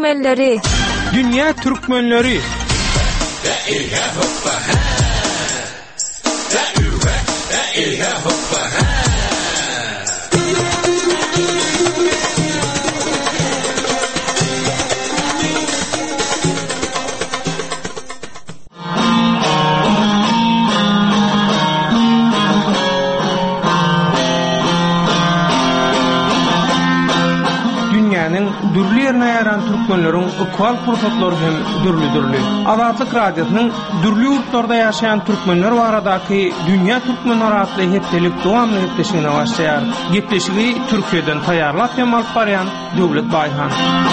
türkmenleri. Dünya türkmenleri. Dürlü yerine yaran türkmenlerin ıkval fırsatları hem dürlü. Azatlyk radyosynyň dürlü ýurtlarda ýaşaýan türkmenler baradaki Dünya Türkmenleri adly hepdelik dowamly gepleşigine başlaýar. Gepleşigi Türkiýeden taýýarlap hem alyp barýan Döwlet Baýhan.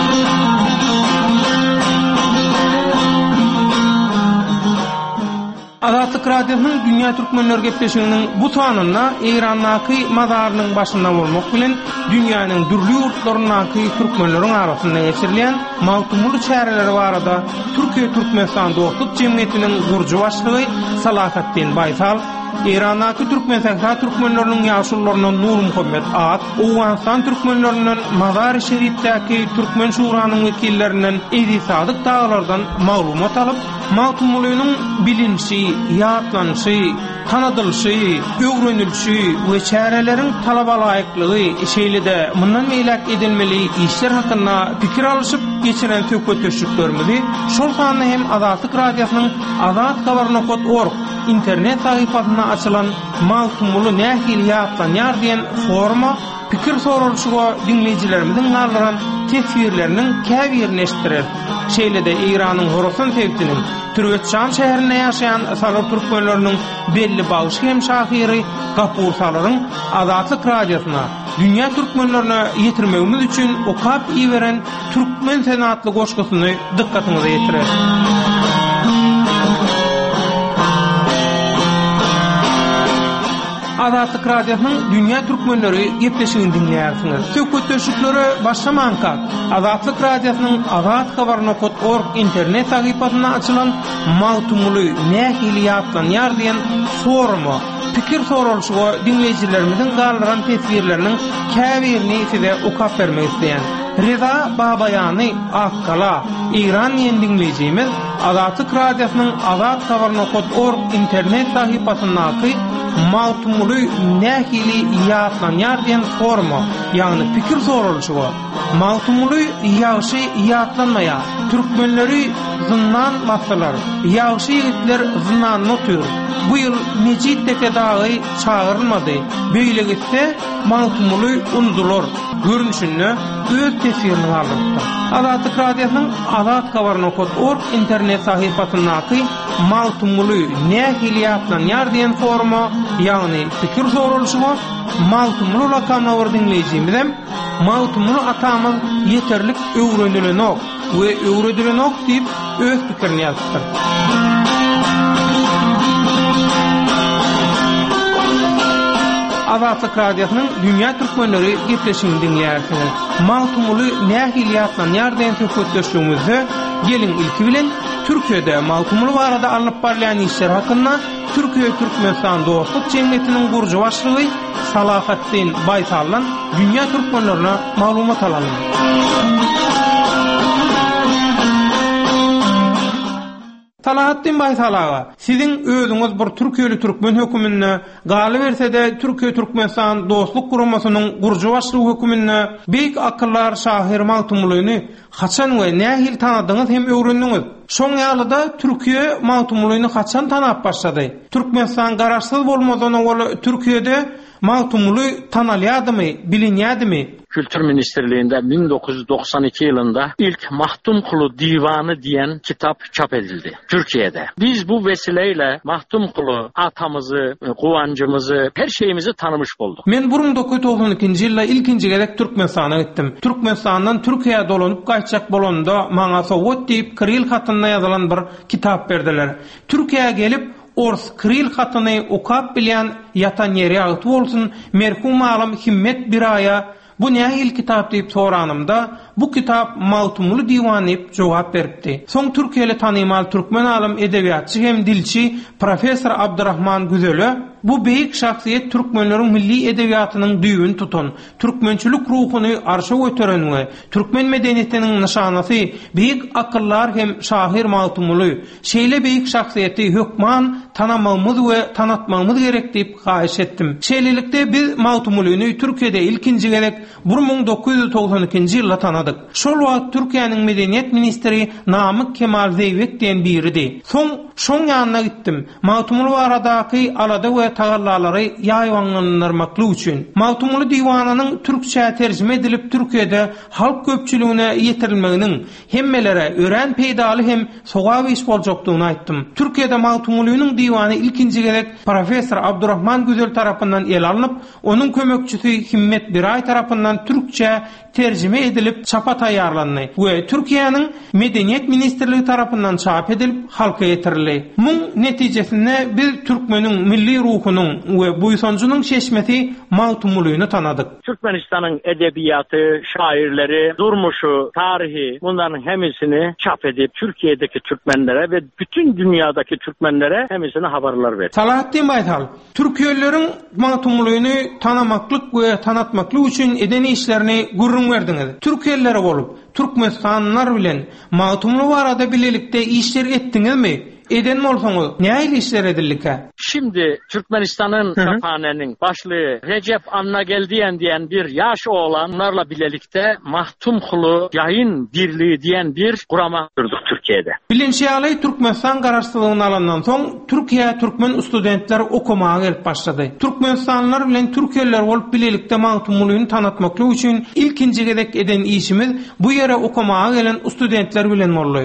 Azatlyk radyosynyň Dünya Türkmenleri gepleşiginiň bu sanyna Eýrandaky mazarynyň başynda bolmak bilen dünýäniň dürlü ýurtlaryndaky türkmenleriň arasynda geçirilen mawtumly çäreleri barada Türkiýe Türkmenistan dostluk jemgyýetiniň gurju başlygy Salahattin Baýsal, Eýrandaky türkmenleriniň ýaşullarynyň Nur Muhammed Aat, Owganistan türkmenleriniň Mazar-ı Şerifdäki Türkmen şuranyň wekillerinden Edi Sadyk daglardan maglumat alyp, mawtumlygynyň bilinçi, ýatlanyşy, tanadylşy, öwrenilşi we çäreleriň talaba laýyklygy şeýlede mundan meýlek edilmeli işler hakynda pikir alyşyp geçiren tökötüşüklerimizi şol sanyna hem Azatlyk radiosynyň azathabar.org internet sahypasyna açylan mawtumly nähil ýatlanýar diýen forma pikir sorulşyga dinleýijilerimizin garlaran tesirleriniň käbirini eşitdirer. Şeýlede Eýranyň Horasan tewtiniň Türkmenistan şäherinde ýaşaýan Salar türkmenleriniň belli bagyş hem şahyry Gapur Salaryň Azatlyk radiosyna Dünya türkmenlerine ýetirmegimiz üçin okap iýeren türkmen senatly goşgusyny dikkatiňize ýetirer. Azatlyk radiosynyň Dünya Türkmenleri gepleşigini dinleýärsiňiz. Söhbetleşikleri başlamanka Azatlyk radiosynyň azathabar.org internet sahypasyna açylan mawtumly nähili ýatlanýar diýen forma pikir sorulşyga dinleýijilerimizin garlaran tesirleriniň käbirini size okap bermek isleýän Reza Babayany Akkala İran ýen dinleýijimiz Azatlyk radiosynyň azathabar.org internet sahypasyndaky mawtumly nähili ýatlanýar diýen forma, ýagny pikir sorulşyga mawtumly ýagşy ýatlanmaýar, türkmenleri zyndan masalar, ýagşy ýigitler zyndan notur. Bu ýyl mejit tekedagy çağırylmady. Beýle gitse mawtumly unudular. Görünüşini öz tesirini aldypdy. Azatlyk radiosynyň azathabar.org internet sahypasyndaky mawtumly nähili ýatlanýar diýen forma, ýagny pikir sorulşyga mawtumly lakamna dinleýijimizem mawtumly atamyz ýeterlik öwrenilenok we öwredilenok diýip öz pikirini ýazdyr. Azatlyk radiosynyň Dünya Türkmenleri gepleşigini dinleýärsiňiz. Mawtumly nähili ýatlanýar diýen söhbetleşigimizde gelin ilki bilen Türkiýede mawtumly barada alyp barýan işler hakynda Türkiýe Türkmenistan dostluk jemgyýetiniň gurju başlygy Salahattin Baýsaldan Dünya Türkmenlerine maglumat alalım. Salahattin Baýsalaga, siziň özüňiz bir Türkiýeli türkmen hökümine galy bersede Türkiýe Türkmenistan dostluk guramasynyň gurju başlygy hökümine beýik akyllar şahyr mawtumlygyny haçan we nähil tanadyňyz hem öwrendiňiz. Şoň ýalyda Türkiýe mawtumlygyny haçan tanap başlady? Türkmenistan garaşsyz bolmadan ol Türkiýede mawtumly tanalýadymy, bilinýädimi? Kültür Ministerliğinde 1992 yılında ilk Mahtum Kulu Divanı diyen kitap çap edildi Türkiye'de. Biz bu vesileyle Mahtum Kulu atamızı, kuvancımızı, her şeyimizi tanımış bulduk. Men 1992 ýylda ilkinji gerek Türkmenistana gittim. Türkmenistandan Türkiýe dolanyp gaýtjak bolanda maňa Sowet diýip Kiril hatynda ýazylan bir kitap berdiler. Türkiýe'ye gelip Ors Kiril hatyny okap bilýän ýatan ýeri aýt bolsun, merhum alim Himmet Biraya bu nähil kitap diýip soranymda bu kitap mawtumly diwan diýip jogap beripdi. Soň Türkiýeli tanymal türkmen alim edebiýatçy hem dilçi professor Abdurrahman Güzeli Bu beýik şahsiýet türkmenleriň milli edebiýatynyň düýbün tutan, türkmençilik ruhuny arşa götüren we türkmen medeniýetiniň nişanasy beýik akyllar hem şahyr Mawtumuly şeýle beýik şahsiýeti hökman tanamamyz we tanatmamyz gerek diýip gaýyş etdim. Şeýlelikde biz Mawtumulyny Türkiýede ilkinji gerek 1992-nji ýylda tanadyk. Şol wagt Türkiýanyň medeniýet ministri Namyk Kemal Zeybek diýen biridi. Şoň ýanyna gitdim. Mawtumuly baradaky alada we tagallalary ýaýwanlanyrmakly üçin. Mawtumuly diwananyň türkçe terjime edilip Türkiýede halk köpçüligine ýetirilmeginiň hemmelere ören peýdaly hem sowab iş boljakdygyny aýtdym. Türkiýede Mawtumulynyň diwany ilkinji gerek professor Abdurrahman Güzel tarapyndan el alınıp, onun kömekçisi Himmet Biray tarapyndan türkçe terjime edilip çapa taýýarlandy we Türkiýanyň medeniýet ministrligi tarapyndan çap edilip halka ýetirildi. Muň netijesinde biz türkmeniň milli ruhunyň we buýsanjynyň şeşmeti Mawtumulyny tanadyk. Türkmenistanyň edebiýaty, şairleri, durmuşu, tarihi bunların hemisini çap edip Türkiýedeki Türkmenlere ve bütün dünýadaky Türkmenlere hemisini habarlar berdi. Salahattin Baytal, Türkiýeleriň Mawtumulyny tanamaklyk we tanatmaklyk üçin eden işlerini gurrun berdiňiz. Türkiýelleri bolup, Türkmenistanlar bilen Mawtumuly barada bilelikde işler etdiňizmi? Eden bolsaňyz, näme işler edildik? Şimdi Türkmenistan'ın çaphanenin başlığı Recep Annageldiyen diyen bir yaş oğlanlarla birlikte Mahtumkulu Yayın Birliği diyen bir kurama kurduk Türkiye'de. Bilinçli Türkmenistan garaşdyrlygyny alandan soň Türkiýe türkmen studentler okumağa gelip başlady. Türkmenistanlar bilen Türkiýeler bolup birlikte Mawtumulyny tanatmakly üçin ilkinji gerek eden işimiz bu ýere okumağa gelen studentler bilen boldy.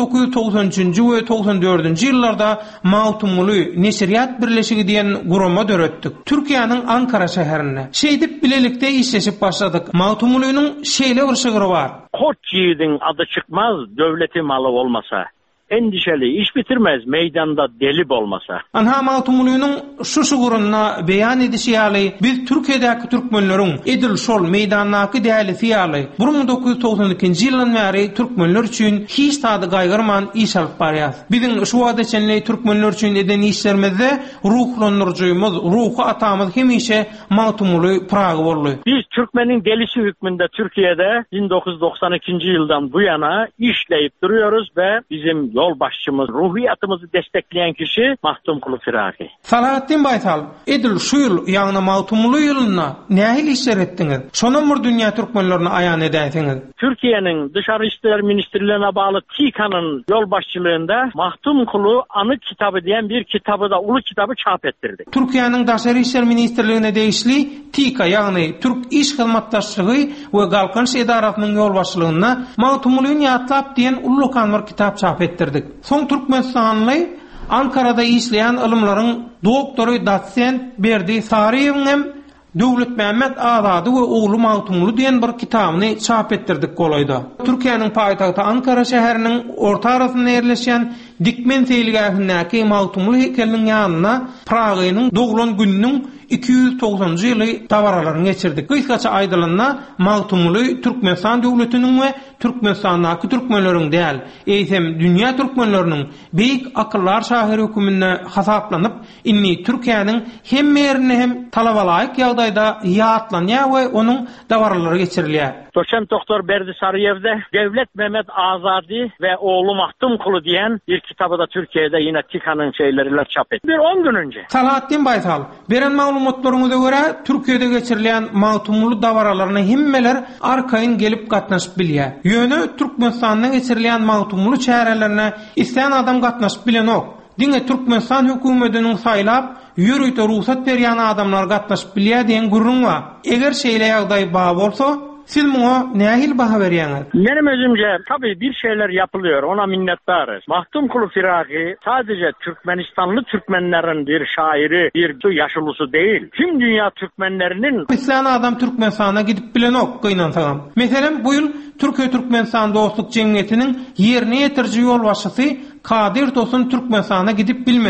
1993-nji we 94-nji ýyllarda Mawtumuly Neşriyat Birleşigi diýen gurama döretdik. Türkiýanyň Ankara şäherine. Şeýdip bilelikde işleşip başladyk. Mawtumulynyň şeýle bir şygyry bar. Koç yiğidin adı çıkmaz, devleti malı olmasa. Endişeli, iş bitirmez, meydanda delip olmasa. Anha Mawtumulynyň şu şugurunyna beýan edişi ýaly biz Türkiýedäki türkmenleriň edil şol meýdandaky dälisi ýaly 1992-nji ýyldan bäri türkmenler üçin hiç taýda gaýgyrman iş alyp barýar. Biziň şu wagtçenli türkmenler üçin eden işlerimizde ruhlandyrjymyz, ruhu atamyz hemişe Mawtumuly Praga boldy. Biz Türkmenin delisi hükmünde Türkiye'de 1992-nji ýyldan bu yana işleyip duruyoruz ve bizim yol başçımız, ruhiyatımızı destekleyen kişi Mahtumkulu Firaki. Salahattin Baytal, edil şu ýyl, ýagny Mawtumuly ýylyna nähili işler etdiňiz? Şonam bir dünýä türkmenlerini aýan edäýsiňiz. Türkiye'nin Dışarı İşler Ministrliğine bağlı TİKA'nın yol başçılığında Mahtumkulu Anı Kitabı diyen bir kitabı da ulu kitabı çap ettirdik. Türkiýanyň Dışarı İşler Ministrliğine değişli TİKA ýagny Türk İş Hyzmatdaşlygy we Galkynç Edaratynyň yol başçylygyna Mawtumulyny ýatlap diýen ullukan bir kitap çap ettirdik. Soň Türkmenistanly Ankara'da işleyen ılımlaryň doktory doçent Berdi Sariýewiň hem Döwlet Mehmet Azady we oğlu Mawtumuly diýen bir kitabyny çap ettirdik golaýda. Türkiýanyň paýtagty Ankara şäheriniň orta arasynda ýerleşen Dikmen seýilgähindäki Mawtumuly hekeliniň ýanyna Pragaýyň doglan gününiň 290-njy ýyly tawaralaryny geçirdik. Kıskaça aýdylanyna Mawtumuly Türkmenistan döwletiniň we Türkmenistandaky türkmenleriň däl, eýsem dünýä türkmenleriniň beýik akyllar şahyry hökümine hasaplanyp, inni Türkiýanyň hem merini hem talabalaýyk ýagdaýda ýatlanýar we onuň dawarlary geçirilýär. Doçent Doktor Berdi Sarıyev'de Devlet Mehmet Azadi ve oğlu Mahtumkulu diyen bir kitabı da Türkiye'de yine TİKA'nın şeyleriyle çap etti. 10 gün önce. Salahattin Baytal, beren maglumatlaryňyza görä Türkiýede geçirilen Mawtumuly dawaralaryna hemmeler arkaýyn gelip gatnaşyp bilýär. Ýöne Türkmenistanyň geçirilen Mawtumuly çärelerine isleýän adam gatnaşyp bilenok. Diňe Türkmenistan hökümetiniň saýlap ýürüýte ruhsat berýän adamlar gatnaşyp bilýär diýen gurrun bar. Eger şeýle ýagdaý bar bolsa, siz muňa nähil baha berýäňiz? Benim özümce tabii bir şeyler yapılıyor. Ona minnettarız. Mahtumkulu Firaki sadece Türkmenistanlı Türkmenlerin bir şairi, bir yaşılısı değil. Tüm dünya Türkmenlerinin isleýän adam Türkmenistana gidip bilenok gynansaňam. Meselem bu ýyl Türkiýe-Türkmenistan dostluk jemgyýetiniň ýerine ýetirji ýol başçysy Kadir Tosun Türkmenistana gidip bilmedi.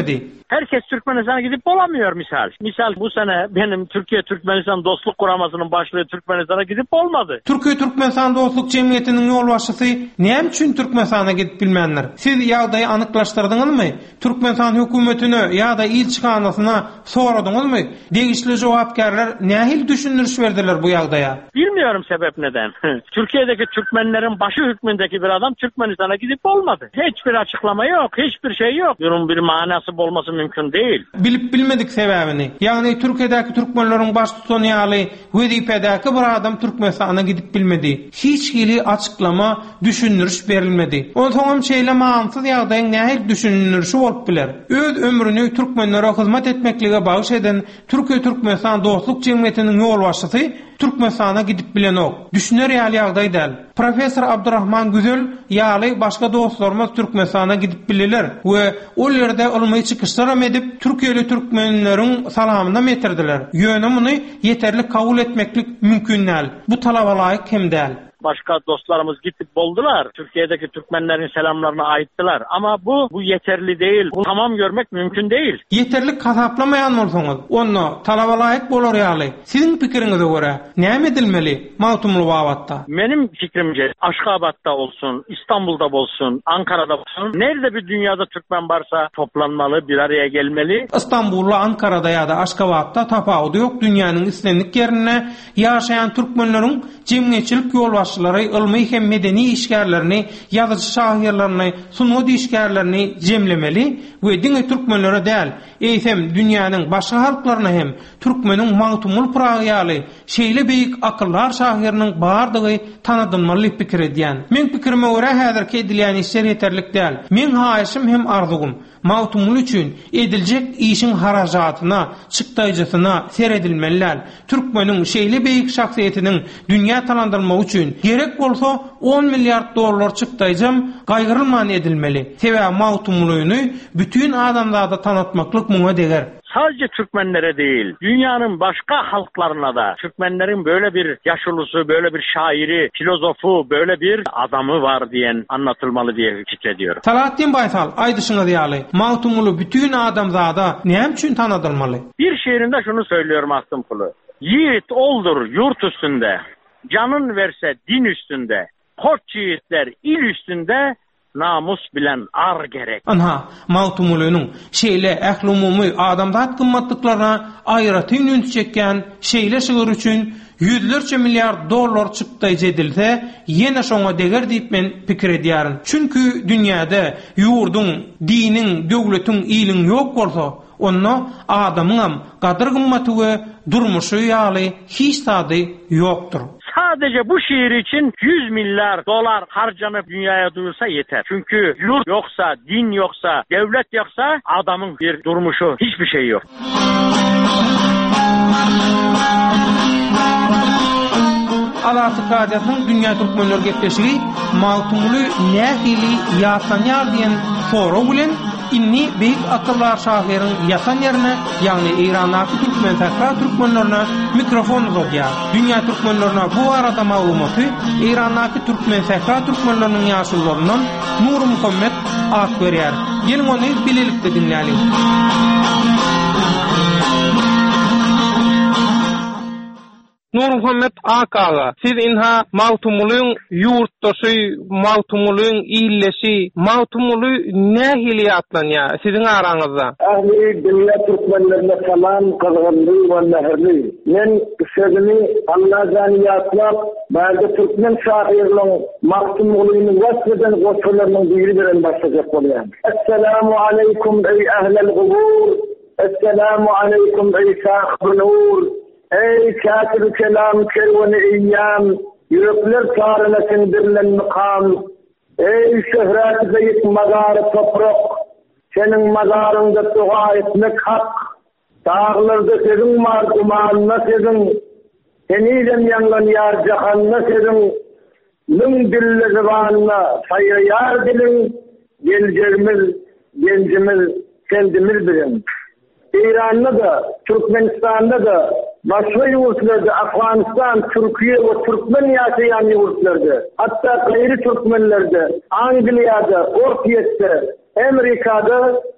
Herkes Türkmenistan'a gidip olamıyor misal. Misal bu sene benim Türkiye-Türkmenistan dostluk kuramasının başlığı Türkmenistan'a gidip olmadı. Türkiye-Türkmenistan dostluk cemiyetinin yol başçısı näme üçin Türkmenistan'a gidip bilmenler? Siz ýagdaýy anyklaşdyrdyňyzmy? Türkmenistan hökümetine ýa-da ilçihanasına soradyňyzmy? Degişli jogapkärler nähil düşündürüş berdiler bu ýagdaýa? Bilmiyorum sebep neden. Türkiye'deki Türkmenlerin başı hükmündeki bir adam Türkmenistan'a gidip olmadı. Hiçbir açıklama yok, hiçbir şey yok. Bunun bir manası olması mümkün değil. Bilip bilmedik sebebini. Yani Türkiye'deki Türkmenlerin baş tutan ýaly Wezipedäki bir adam Türkmenistan'a gidip bilmedi. Hiç hili açıklama, düşündürüş berilmedi. Ondan şeýle mansız ýagdaýyň nähil düşündürüşi bolup biler. Öz ömrüni Türkmenlere hyzmat etmeklige bagyş eden Türkiye-Türkmenistan dostluk cemiyetinin ýol başçysy Türkmenistan'a gidip bilen ok. Düşüner ýaly ýagdaý däl. Profesor Abdurrahman Güzel ýaly başga dostlarymyz Türkmenistan'a gidip bileler we ol ýerde ulmy çykyşlar edip Türkiýeli türkmenleriň salamyna metirdiler. Ýöne muny ýeterli kabul etmeklik mümkin däl. Bu talaba laýyk kim däl? Başka dostlarımız gidip boldular. Türkiye'deki Türkmenlerin selamlarını aittiler. Ama bu yeterli değil. Bu tamam görmek mümkün değil. Yeterli kasaplamayan bolsaňyz, onu talaba laýyk bolar ýaly. Sizin pikiriňize görä näme edilmeli mawtumly wagtda? Benim fikrimce Aşgabat'ta olsun, İstanbul'da olsun, Ankara'da olsun, nerede bir dünyada Türkmen varsa toplanmalı, bir araya gelmeli. İstanbul'la Ankara'da ya da Aşgabat'ta tapawudy ýok. Dünýäniň islendik ýerine ýaşaýan türkmenleriň jemgyýetçilik ýolbaşçylary ilmi hem medeni işgärlerini, ýazyjy şahyerlerini, sunudy işgärlerini jemlemeli we diňe türkmenlere däl, eýsem dünýäniň başga halklaryna hem türkmeniň mawtumul praýaly, şeýle beýik akyllar şahyeriniň bardygy tanadylmaly pikir edýän. Men pikirime görä häzirki edilýän işler ýeterlik däl. Men haýyşym hem arzugum mawtumul üçin ediljek işin harajatyna, çykdaýjysyna seredilmeliler. Türkmeniň şeýle beýik şahsiýetiniň dünýä tanandyrmagy üçin gerek bolsa 10 milyard dolar çykdaýjam gaýgyrylman edilmeli. Sebäbi mawtumuluny bütün adamlarda tanıtmaklyk muňa deger. Sadece Türkmenlere değil, dünyanın başka halklarına da Türkmenlerin böyle bir yaşılısı, böyle bir şairi, filozofu, böyle bir adamı var diyen anlatılmalı diye fikrediyorum. Salahattin Baysal, aýdyşyňyz ýaly, mawtumulu bütün adamzada näme üçin tanıdylmaly? Bir şiirinde şunu söylüyorum Mahtum Kulu. Yiğit oldur yurt üstünde, canın verse din üstünde, koç yiğitler il üstünde, namus bilen ar gerek. Anha, mawtumulunyň şeýle ählumumy adamzat gymmatlyklaryna aýraty ünün çekýän şeýle şygyr üçin yüzlerce milyar dolar çykdaýjy edilse, ýene şoňa deger diýip men pikir edýärin. Çünki dünýäde ýurdun, diniň, döwletiň ýylyň ýok bolsa, onu adamyň gadyr gymmaty we durmuşy ýaly hiç sady ýokdur. Sadece bu şiir için 100 milyar dolar harcanıp dünyaya duyursa yeter. Çünkü yurt yoksa, din yoksa, devlet yoksa adamın bir durmuşu, hiçbir şey yok. Alatyk Radiýasynyň Dünýä Türkmenler gepleşigi mawtumly nähili ýasanýar diýen soraw bilen inni beýik akyllar şahyryň ýasan ýerine, ýagny Iranaky türkmen täkra türkmenlerine mikrofon uzatýar. Dünýä türkmenlerine bu arada maglumaty Iranaky türkmen täkra türkmenleriniň ýaşyllarynyň Nur Muhammed at berýär. Gelin ony bilelikde dinläýin. Nur Muhammed Akaga, siz inha mawtumuluň ýurtdaşy, mawtumuluň illeşi, mawtumulu nähili atlanýar siziň araňyzda? Ahli dünýä türkmenlerine salam, kızgınly we näherli. Men sözümi Allah'dan ýatlap, bazı türkmen şahyerleriň mawtumuluny wasfeden goşularynyň biri bilen başlaýak bolýar. Assalamu aleykum ey ahlal gubur, assalamu aleykum ey sahibul nur. Ey katib-i kelam kervan-ı eyyam, yürekler tarına sindirilen mıkam, ey şöhret zeyit mazarı toprak, senin mazarında dua etmek hak, dağlarda senin var dumanına senin, seniyle yanlan yar cahanına senin, lüm dille zıvanına sayı yar dilin, gencimiz, kendimiz bilin. İran'da da, Türkmenistan'da da, başka yurtlarda, Afganistan, Türkiye ve Türkmen yaşayan yurtlarda, hatta gayri Türkmenlerde, Angliya'da, Ortiyet'te, Amerika'da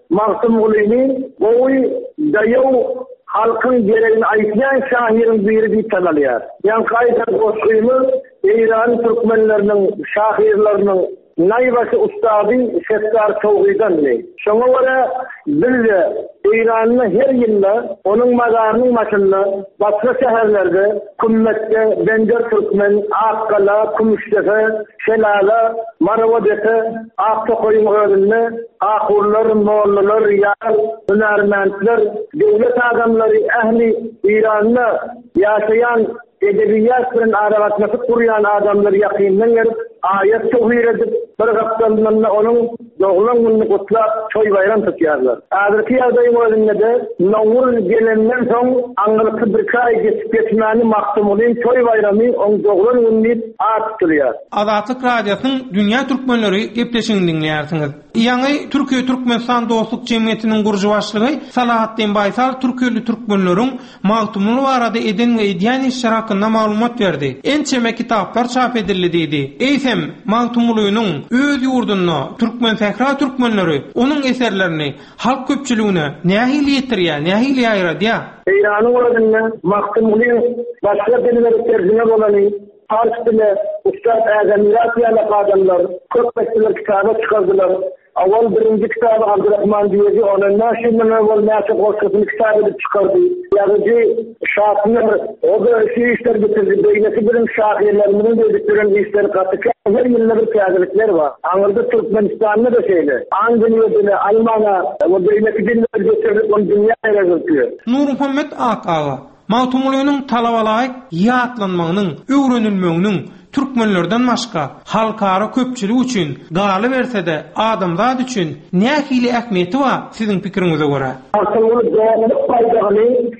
Mahtumulini oy dayaw halkın gereğini aytyan şahirin biri bir tanalıyar. Yani kaydan koşuyumuz İran Türkmenlerinin şahirlerinin Naybaşı ustadi Settar Tavhi'den ne? Şuna göre biz İran'ın her yılda onun mazarının başında başka şehirlerde Kummette, Bencer Türkmen, Akkala, Kumuştepe, Şelala, Maravadepe, Aktokoyun öğrenme, Akurlar, Moğollar, Yar, Hünermentler, devlet adamları ehli İran'da yaşayan edebiyatın arabatması kuruyan adamları yakından gelip ayet tevhir edip bir kaptanlarına onun doğulan gününü kutlap çoy bayram tutuyorlar. Adırki adayın önünde de Novur gelenden son Angalıklı bir kay geçmeni Mahtumulin çoy bayramı onun doğulan gününü ağıttırıyor. Azatlık Radyosu'nun Dünya Türkmenleri gepleşini dinleyersiniz. Yani Türkiye Türkmenistan Dostluk Cemiyeti'nin kurucu başlığı Salahattin Baysal Türkiye'li Türkmenlerin Mahtumulu arada eden ve ediyen işler hakkında malumat verdi. En çeme kitaplar çap edildi dedi. Eysem Mahtumulu'nun öz yurdunu Türkmen Fekra Türkmenleri onun eserlerini halk köpçülüğüne nehili yetiriyor, nehili ayıradı ya. İran'ın oradığında Mahtumulu'nun başka dillere tercüme olanı Fars dili, Ustad Azamirat yalak adamlar, köpekçiler kitabı çıkardılar. Awal birinci kitabı Abdurrahman diyeci, onun naşinden evvel naşık olsasını kitabı çıkardı. Yazıcı şahsınlar, o da işler getirdi. Beynesi birim şahiyerlerinin dediklerin işleri katıken her yılda bir kıyafetler var. Anırda Türkmenistan'da da şeyle. Angliya dili, Almanya, o beynesi dinler getirdik, onu dünyaya gözüküyor. Nur Muhammed Akağa, Mahtumulu'nun talabalayık yatlanmanın, öğrenilmeğinin Türkmenlerden başka halkara köpçülüğü için galı verse de adamzat için nehili ehmiyeti var sizin fikrinize göre? Mahtumulu doğumluk faydağını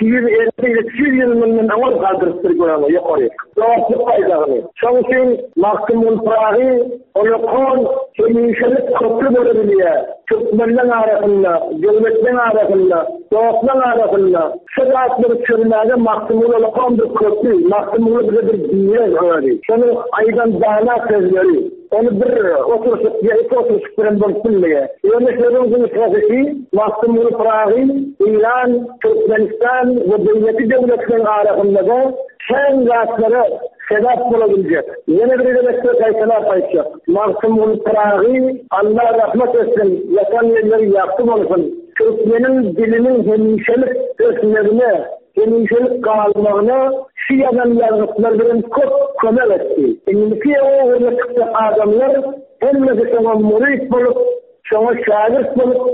250 yılının avval kaldırıp bir görüyor. Yukarı. Doğumluk faydağını. Çünkü Mahtumul Prahi onu kon hemişelik köprü bölebiliyor. Türkmenlerin arasında, devletlerin arasında, doğukların arasında sıratları çürümede Mahtumulu kon bir köprü. Mahtumulu bize bir dünya öğredi. Şunu aydan dağına sözleri. Onu bir oturuşuk ya iki oturuşuk bilen bölüştürmeye. Yönetlerimizin stratejisi Mahtumul Prahi, İran, Türkmenistan ve devletlerin arasında da sen zatları sebep bulabilecek. Yeni bir devletler kayıtına paylaşacak. Mahtumul Prahi, Allah rahmet etsin, yatan yerleri yaktım olsun. Türkmenin dilinin hemişelik ösmelerine, hemişelik kalmağına Şia'dan yazdıklarının çok kömel etti. Şimdiki o hırlıkta adamlar hemmesi sana murid bulup, sana şagird bulup,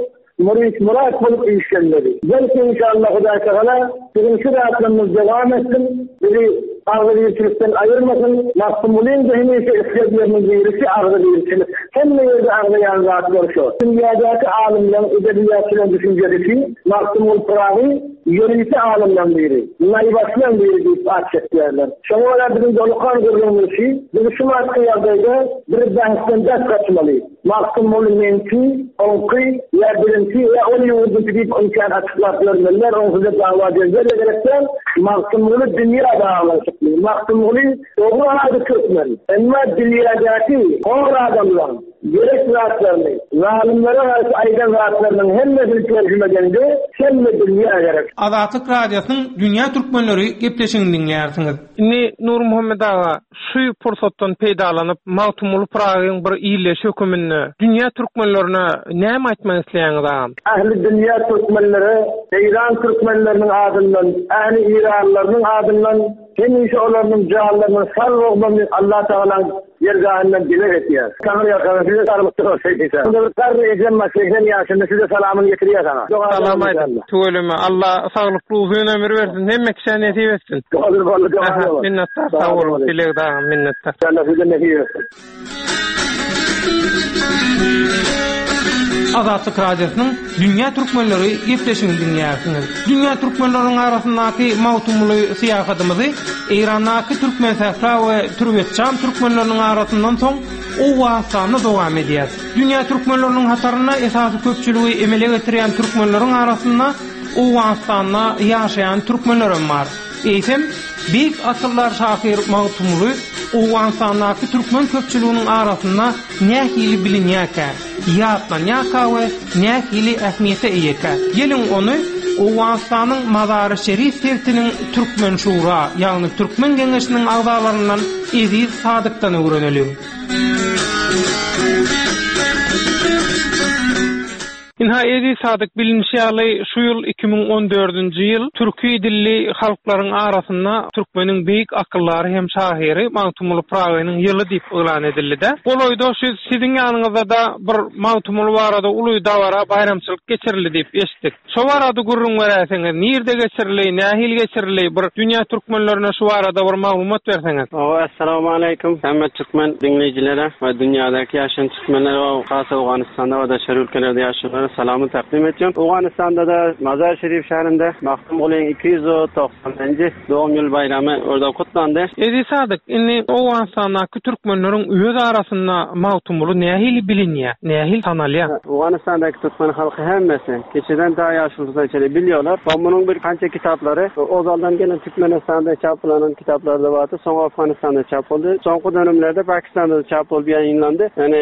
murat bulup ilişkileri. Belki inşallah Huda Teala bizim şu rahatlığımız devam etsin. Biri ağırlıyırçılıktan ayırmasın. Mahtumulin zihniyyse istediğimiz birisi ağırlıyırçılık. Hem de yerde ağırlayan rahatlar şu. Dünyadaki alimlerin edebiyatçının düşüncesi Mahtumul Prahi yönüyse alimden biri. Naybasından biri deyip açıklarlar. Şoğla bizim dolukan gördüğümüz şey bizim şu madde yerdeyde bir bahisten ders kaçmalıyız. Mahtumul menti, onki, ya birinci ya onu yurdun deyip onken açıklarlar. Onkuda dava edildiler. Gerekten Mahtumulu dünya davalar. Mahtumulin doğru adı Türkmen. Ama dünyadaki o adamlar gerek rahatlarını, zalimlere karşı aydan rahatlarının hem de bir tercüme edildi, hem de dünya gerek. Azatlık Radyosu'nun Dünya Türkmenleri gepleşini dinleyersiniz. Nur Muhammed Ağa, şu fırsattan peydalanıp Mahtumulu Prahi'nin bir iyleş hükümünü Dünya Türkmenlerine ne mi etmen isteyen adam? Ahli Dünya Türkmenleri, İran Türkmenlerinin adından, ahli İranlıların adından, hem inşalarının cihallarının sarılığından Allah Teala'nın yergahından dile getiriyor. Tanrı yakana size sarılıktır o şeydiyse. Kar Ecem Masih'den yaşında size salamını getiriyor sana. Salam aydım. Tuğulüme. Allah sağlıklı uzun ömür versin. Hem mekşen nesip etsin. Doğrudur vallahi devam. Minnettar. Sağ olun. Dilek dağım. Minnettar. Allah size nesip etsin. Azatlık Radyosu'nun Dünya Türkmenleri gepleşini dinleyersiniz. Dünya Türkmenlerinin arasındaki Mahtumulu siyasetimizi İran'daki Türkmen Fekra ve Türkçam Türkmenlerinin arasından son o vasıtanla devam ediyor. Dünya Türkmenlerinin hatarına esası köpçülüğü emele getiren Türkmenlerin arasında o vasıtanla yaşayan Türkmenlerin var. Eysem, büyük asırlar şahir Mahtumulu Owganistanyň türkmen köpçüliginiň arasynda nähili bilinýärkä, ýatlanýarkä we nähili ähmiýete eýeka. Gelin onu Owganistanyň Mazar-ı Şerif sertiniň türkmen şura, ýagny türkmen geňeşiniň agdalaryndan Ediz Sadykdan öwrenelim. Inha Ediz Sadyk bilinýärli şu ýyl 2014-nji ýyl türki dilli halklaryň arasynda türkmeniň beýik akyllary hem şahyry Mawtumul Prawynyň ýyly diýip elan edildi-de. Bolaýda siziň ýanyňyzda da bir Mawtumul barada uly dawara bayramçylyk geçirildi diýip eşitdik. Şo barada gurrun beräsiňiz, nirde geçirildi, nähil geçirildi, bir dünýä türkmenlerine şu barada bir maglumat berseňiz. Assalamu alaykum. Hamma türkmen dinleýijilere we dünýädäki ýaşaýan türkmenlere we hasy Owganistanda we da şer ülkelerde ýaşaýan salamy takdim etýän. Owganistanda da Mazar Şerif şäherinde Mahtum Gulyň 290-njy dowum ýyl bayramy orada kutlandy. Ediz Sadyk, indi Owganistanyň türkmenleriň öz arasynda Mawtumuly nähil bilinýär, nähil tanalýar? Owganistandaky türkmen halky hemmesi keçeden daha ýaşulykda içeri bilýärler. Munyň bir kança kitaplary ozaldan gelen Türkmenistanda çapylanan kitaplarda bardy, soň Afganistanda çap boldy, soňky dönemlerde Pakistanda çap bolup ýayınlandy. Yani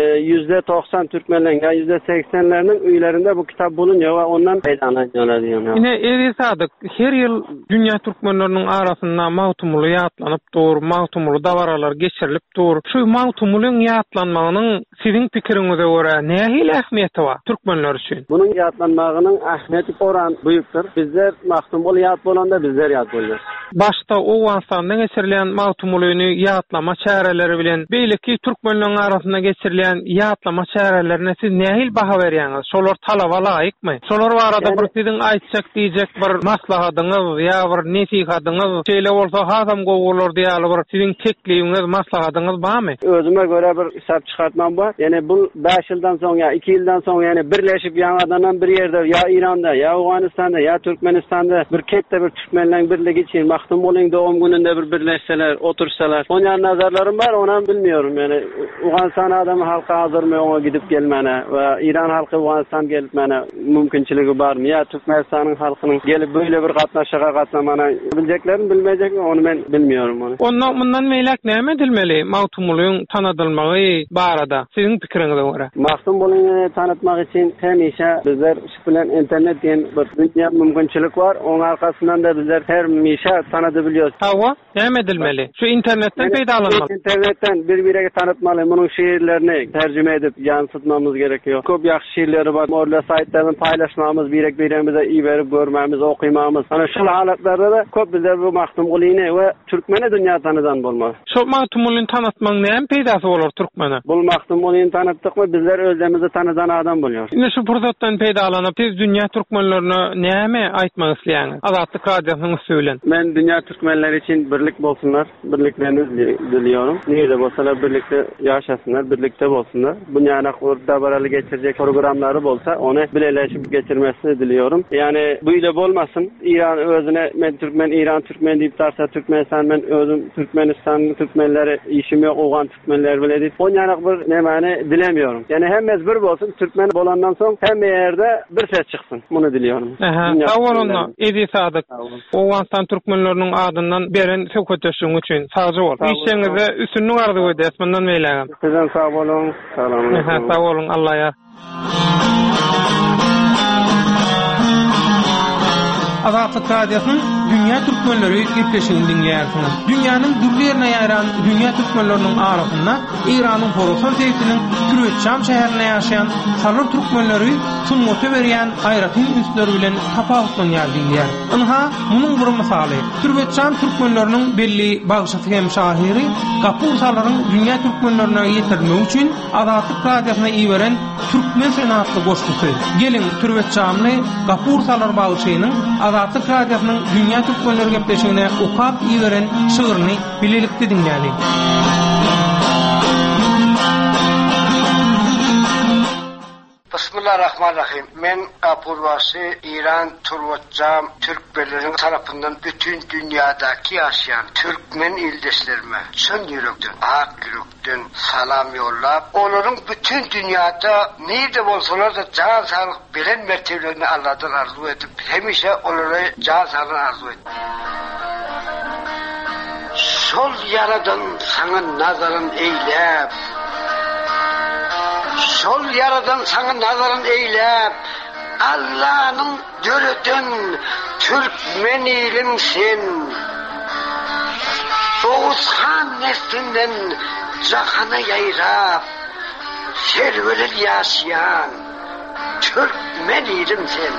%90 türkmenlerin ya %80'lerinin üyelerinde bu kitap bulunýar we ondan peýdalanýar diýen. Ine Ediz Sadyk, her ýyl dünýä türkmenleriniň arasynda Mawtumuly ýatlanyp dur, Mawtumuly dawaralar geçirilip dur. Şu Mawtumulyň ýatlanmagynyň siziň pikiriňize görä nähili ähmiýeti bar türkmenler üçin? Bunyň ýatlanmagynyň ähmiýeti oran büýükdir. Bizler Mawtumuly ýat bolanda bizler ýat bolýar. Başta Owganistanda geçirilen Mawtumulyny ýatlama çäreleri bilen beýleki türkmenleriň arasynda geçirilen ýatlama çärelerine siz nähil baha berýäňiz? Şolar talaba laýykmy? Şolar barada bir siziň aýtjak diýjek bir maslahatyňyz ýa bir nesihatyňyz, şeýle bolsa hasam gowular diýýär bir siziň teklibiňiz, maslahatyňyz barmy? Özüme göre bir hesap çıkartmam var. Yani bu 5 ýyldan soň ýa 2 ýyldan soň yani birleşip ýangadan bir ýerde ýa Iranda, ýa Owganistanda, ýa Türkmenistanda bir ketde bir türkmenleriň birligi için Mahtum Gulyň dowum gününde bir birleşseler, otursalar. Oňa nazarlarym bar, onu bilmiyorum yani. Owganistan adamy halka hazırmy oňa gidip gelmene we İran halky Owganistan gelip mene mümkinçiligi barmy? Ýa Türkmenistanyň halkynyň gelip böyle bir gatnaşyga gatnamana biljeklerini bilmejekmi? Onu men bilmiyorum onu. Ondan mundan meýlek näme edilmeli Mawtumulyň tanadylmagy barada? Siziň pikiriňize görä. Mahtum Gulyny tanıtmak için hemişe bizler şu bilen internet diýen bir dünýä mümkinçilik bar. Oň arkasyndan da bizler her mişe tanıdy bilýärys. Hawa, näme edilmeli? Şu internetten peýdalanmaly. İnternetten bir-birine tanıtmaly, munyň şeýerlerini terjüme edip ýansytmamız gerekiyor. Köp ýaxşy şeýerleri bar. Orada saytlaryny paýlaşmamız, birek-biremize iyi berip görmemiz, okumamız. Ana şu halatlarda da köp bizler bu Mahtum Gulyny we türkmeni dünýä tanıdan bolmaly. Şu Mawtumulyny tanıtmaň näme peýdasy bolar türkmene? Bu Mahtum Gulyny tanıtdykmy bizler özlerimizi tanıdan adam bolýar. Ine şu pursatdan peýdalanyp biz dünýä türkmenlerine näme aýtmak isleýäňiz? Azatlyk radiosyny söylen. Men dünýä türkmenleri için birlik bolsunlar, birliklerini diliyorum. Nerede bolsalar birlikte ýaşasınlar, birlikte bolsunlar. Bu ýana orada baraly geçirecek programları bolsa onu bileşip geçirmesini diliyorum. Yani bu ile bolmasın. İran özüne men Türkmen, İran Türkmen diýip tarsa Türkmenistan, men özüm Türkmenistan Türkmenleri işim ýok, Owgan Türkmenleri biledi. O ýana bir nämeni dilemiyorum. Yani hemmiz bir bolsun, Türkmen bolandan soň hemme ýerde bir ses çyksın. Muny diliyorum. Sağ olun. Ediz Sadyk. Owganistan türkmenleriniň adyndan beren söhbetleşiň üçin sağ bol. İşiniňize üstünlük arzu edýäs, mundan meýlägem. Sizden sağ bolun. Salamat. Sağ olun. Allah ýar. Azatlyk radiosynyň dünýä türkmenleri gepleşigini dinleýärsiniz. Dünýäniň dürli ýerine ýaran dünýä türkmenleriniň arasynda Iranyň Horasan şeýeriniň Türkçam şäherinde ýaşaýan salar türkmenleri sunmaty berýän gaýratyn üstleri bilen tapawutlanýar diýýär. Onha munyň bir misaly Türkçam türkmenleriniň belli bagşasy hem şahyry Gapur salaryň dünýä türkmenlerine ýetirmek üçin Azatlyk radiosyna iýeren türkmen senatly goşgusy. Gelin Türkçamly Gapur salar bagşasynyň Azatlyk radiosynyň dünýä türkmenleri gepleşigine okap iýeren şygyryny bilelikde dinleýäli. Bismillahirrahmanirrahim. Men Gapurwasy İran Turwatjam Türkmenleriň tarapyndan bütün dünýädäki ýaşaýan türkmen ildeşlerime çyn ýürekden, ak ýürekden salam ýollap, olaryň bütün dünýäde näde bolsalar da jan sağlyk bilen mertebelerini Allahdan arzu edip, hemişe olara jan sağlyk arzu edip. şol yaradan sana nazarın eylep, şol yaradan sana nazarın eylep, Allah'ın dörüdün Türkmenilim sen. Oğuzhan neslinden cahana yayrap, servelel yaşayan Türkmenilim sen.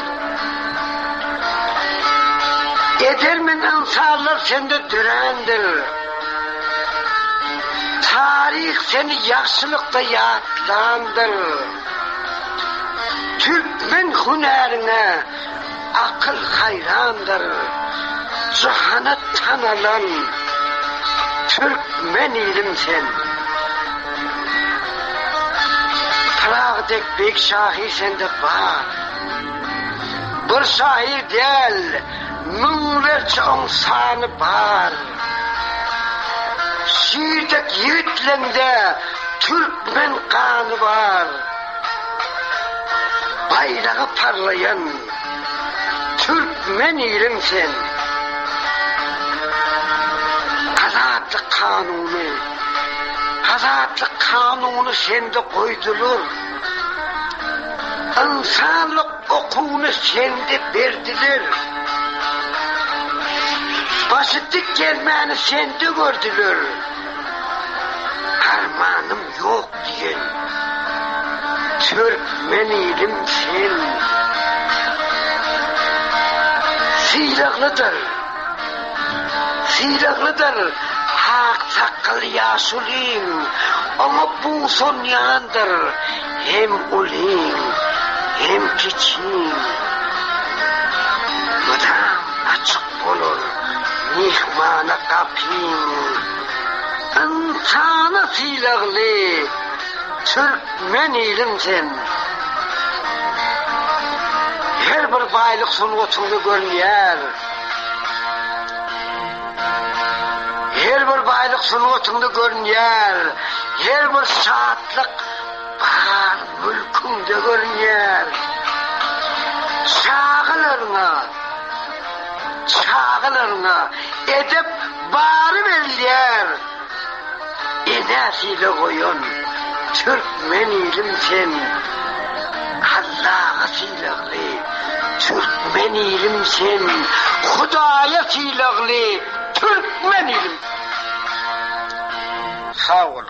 Edermen ansarlar sende dürendir. Tarih seni yaxşılıkta yatlandır. Türkmen hünerine akıl hayrandır. Cihana tanılan Türkmen ilim sen. Talağdek bek şahi sende var. Bir şahir değil, minlerce onsanı var. Şiirdek yiğitlerinde Türkmen kanı var. Bayrağı parlayan Türkmen ilim sen. Azatlık kanunu sende koydulur. İnsanlık okunu sende verdiler. Basitlik gelmeni sende gördüler. Armanım yok diyen Türkmen ilim sen. Silahlıdır. Hak sakal yaşulin, ama bu son yandır. Hem ulin, hem kiçin. Madam açık olur, mihmana kapin. İnsana silahlı, Türkmen ilim sen. Her bir baylık sunutunu görünüyor. Her bir baylık sunutunda görünüyor. Her bir saatlik var mülkünde görünüyor. Çağılarına edip bari veriliyor. Enesiyle koyun Türkmen ilim sen. Allah'a silahlı Türkmen ilim sen. Hudaya silahlı Türkmen ilim. Sağ olun.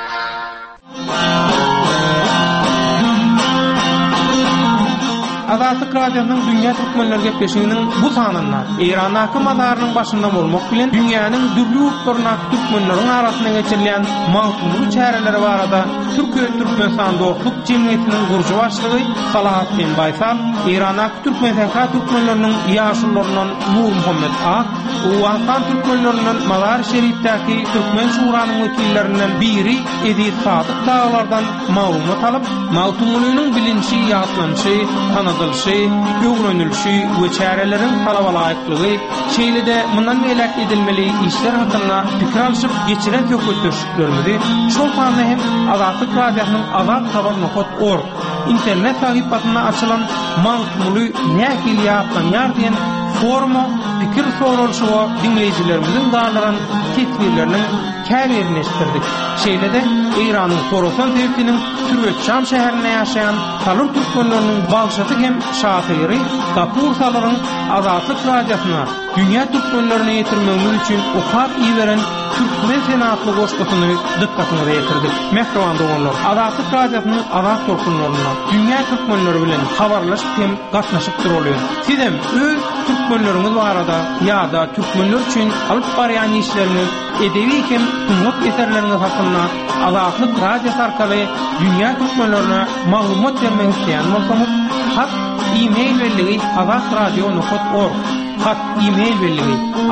Azatlyk Radiosynyň Dünýä Türkmenler Gepleşiginiň bu sanynda Eýran madarynyň başynda bolmak bilen dünýäniň dürli ýurtlaryna türkmenleriň arasynda geçirilen mawsumly çäreleri barada Türkiýe Türkmenistan dostluk jemgyýetiniň gurjy başlygy Salahattin Baysal, Eýran türkmenleriniň ýaşullarynyň Nur Muhammed Ak, Uwatan türkmenleriniň Mazar Şerifdäki Türkmen şuranyň wekillerinden biri Edip Sadyk dağlardan maglumat alyp, mawsumlynyň bilinçi ýatlanyşy, tanıdılşı, öwrenilşi we çäreleriň talabalaýyklygy, şeýle-de mundan gelek edilmeli işler hakynda pikir alşyp geçiren köpütüşüklerimizi şol sanda hem Azatlyk Radiosynyň azat.org internet sahypasyna açylan mawsumly nähili ýatlanýar diýen forma pikir sorulşygy dinleýijilerimizin darlaran tetbirleriniň käbirini estirdik. Şeýle-de Eýranyň Horasan täwitiniň Türkçam şäherinde ýaşaýan Talur türkmenleriniň bagşaty hem şahyry Gapur Salaryň Azatlyk Radiosyna dünýä türkmenlerine ýetirmegi üçin okap iýeren Türkmen senatly goşgusyny dikkatyny ýetirdik. Mehriban doganlar, Azatlyk Radiosynyň azat torkunlaryna dünýä türkmenleri bilen habarlaşyp hem gatnaşyp durulýar. Sizem öz türkmenleriniz barada ýa-da türkmenler üçin alyp barýan işlerini edebi hem sunut eserleriniz hakynda Azatlyk Radiosu arkaly dünýä türkmenlerine maglumat bermek isleýän bolsaňyz, hat e-mail berligi azatradio.org, hat e-mail berligi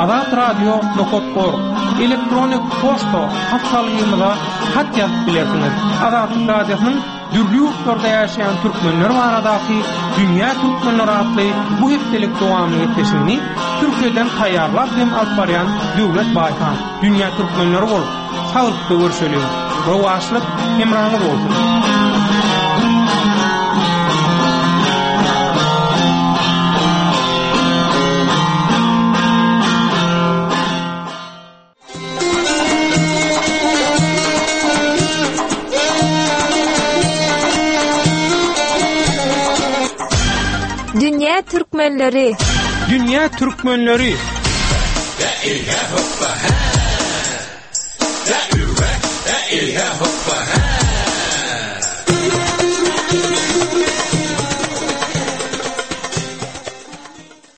azatradio.org, elektronik posta hasalygymyza hat ýazyp bilersiňiz. Azatlyk Radiosynyň dürli ýurtlarda ýaşaýan türkmenler baradaky dünýä türkmenleri atly bu hepdelik dowamly etişini Türkiýeden taýýarlap hem alyp barýan Döwlet Baýkan dünýä türkmenleri bolup saglypda görüşelim. Rowaşlyk hemraňyz bolsun. türkmenleri. Dünya türkmenleri. Ya ilha hoppa ha. Ya ilha hoppa.